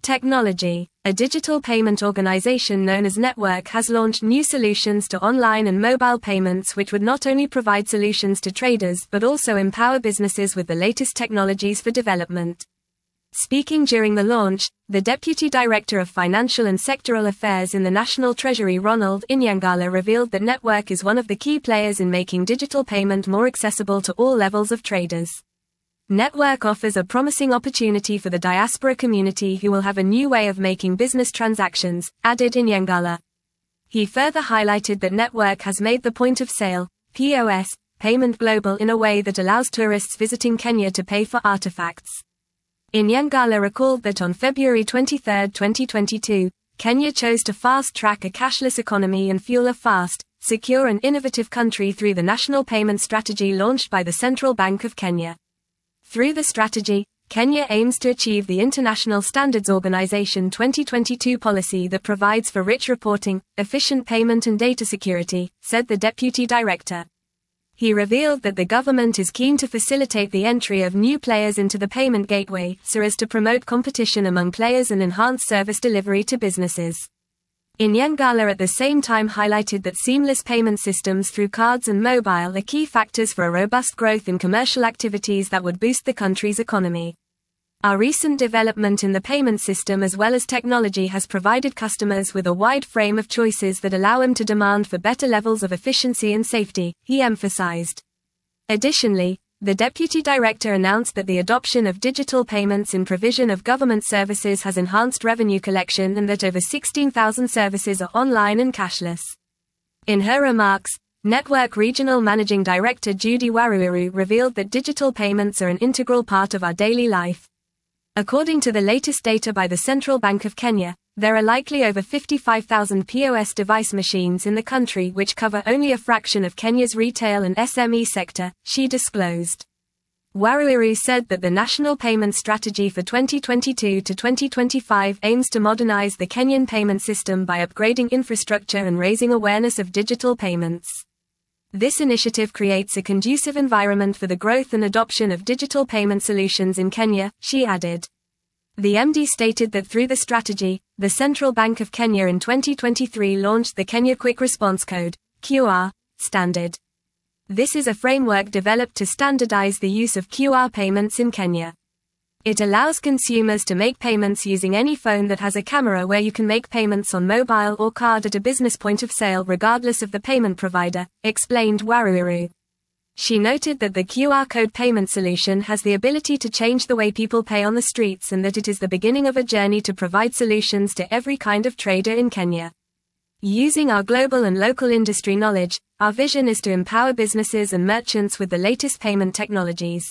Technology. A digital payment organization known as Network has launched new solutions to online and mobile payments which would not only provide solutions to traders but also empower businesses with the latest technologies for development. Speaking during the launch, the Deputy Director of Financial and Sectoral Affairs in the National Treasury Ronald Inyangala revealed that Network is one of the key players in making digital payment more accessible to all levels of traders. Network offers a promising opportunity for the diaspora community who will have a new way of making business transactions, added Inyangala. He further highlighted that Network has made the point of sale, POS, payment global in a way that allows tourists visiting Kenya to pay for artifacts. Inyangala recalled that on February 23, 2022, Kenya chose to fast-track a cashless economy and fuel a fast, secure and innovative country through the national payment strategy launched by the Central Bank of Kenya. Through the strategy, Kenya aims to achieve the International Standards Organization 2022 policy that provides for rich reporting, efficient payment and data security, said the Deputy Director. He revealed that the government is keen to facilitate the entry of new players into the payment gateway so as to promote competition among players and enhance service delivery to businesses. Inyangala at the same time highlighted that seamless payment systems through cards and mobile are key factors for a robust growth in commercial activities that would boost the country's economy. Our recent development in the payment system as well as technology has provided customers with a wide frame of choices that allow them to demand for better levels of efficiency and safety, he emphasized. Additionally, the Deputy Director announced that the adoption of digital payments in provision of government services has enhanced revenue collection and that over 16,000 services are online and cashless. In her remarks, Network Regional Managing Director Judy Waruiru revealed that digital payments are an integral part of our daily life. According to the latest data by the Central Bank of Kenya, there are likely over 55,000 POS device machines in the country which cover only a fraction of Kenya's retail and SME sector, she disclosed. Waruiru said that the National Payment Strategy for 2022 to 2025 aims to modernize the Kenyan payment system by upgrading infrastructure and raising awareness of digital payments. This initiative creates a conducive environment for the growth and adoption of digital payment solutions in Kenya, she added. The MD stated that through the strategy, the Central Bank of Kenya in 2023 launched the Kenya Quick Response Code, QR, standard. This is a framework developed to standardize the use of QR payments in Kenya. It allows consumers to make payments using any phone that has a camera where you can make payments on mobile or card at a business point of sale regardless of the payment provider, explained Waruiru. She noted that the QR code payment solution has the ability to change the way people pay on the streets and that it is the beginning of a journey to provide solutions to every kind of trader in Kenya. Using our global and local industry knowledge, our vision is to empower businesses and merchants with the latest payment technologies.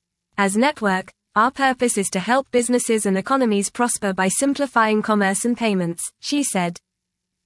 As Network, our purpose is to help businesses and economies prosper by simplifying commerce and payments, she said.